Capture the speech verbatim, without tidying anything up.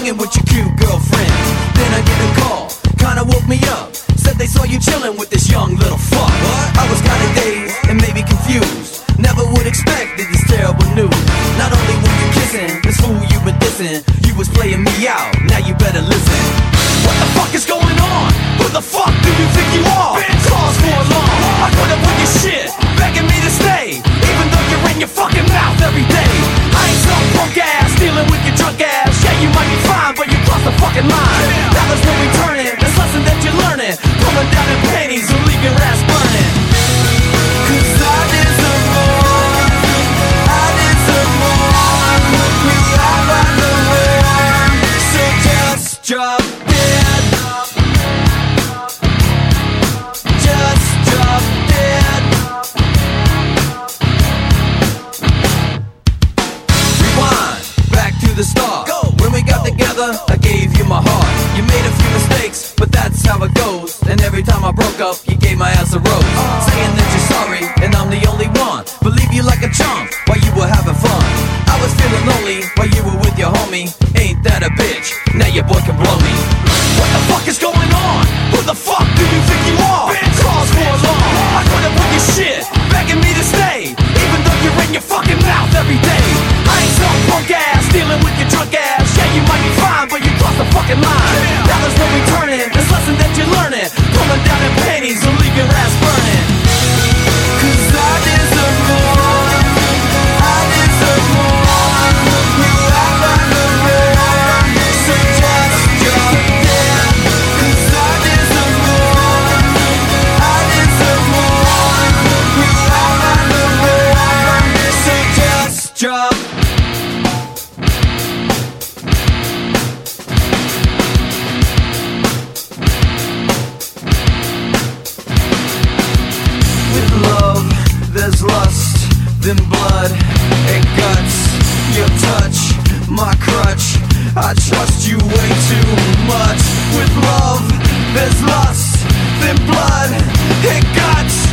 hanging with your cute girlfriend. Then I get a call, kinda woke me up. Said they saw you chillin' with this young little fuck. What? I was kinda dazed and maybe confused. Never would expect this terrible news. Not only were you kissing this fool you been dissing, you was playing me out. Now you better listen. What the fuck is going on? Who the fuck do you think you are? Cause for alarm, I put up with your shit, begging me to stay, even though you're in your fucking mouth every day. I ain't some punk ass dealing with your drunk ass. Yeah, you might be fine, but you crossed the fucking line. Now that's when we turn it. This lesson that you're learning, pulling down in panties will leave your ass burning. Cause I deserve more, I deserve more. We all find the war, so just drop dead. Just drop dead. Rewind, back to the start. Go. When we got together, I gave you my heart. You made a few mistakes, but that's how it goes. And every time I broke up, you gave my ass a rose, saying that you're sorry, and I'm the only one. Believe you like a chump while you were having fun. I was feeling lonely while you were with your homie. Ain't that a bitch? Now your boy can blow me. What the fuck is going on? Who the fuck do you think you are? Cause for alarm, I put up with your shit, begging me to stay, even though you're in your fucking mouth every day. I ain't some punk ass dealing with your drunk ass. Yeah, you might be fine, but you crossed the fucking line. Now that's when we turn it. This lesson that you're learning, pulling down in panties will leave your ass burning. Cause I deserve more, I deserve more. We all find the war, so just drop dead. Cause I deserve more, I deserve more. We all find the war, so just drop. There's lust, then blood and guts. Your touch, my crutch. I trust you way too much. With love, there's lust, then blood and guts.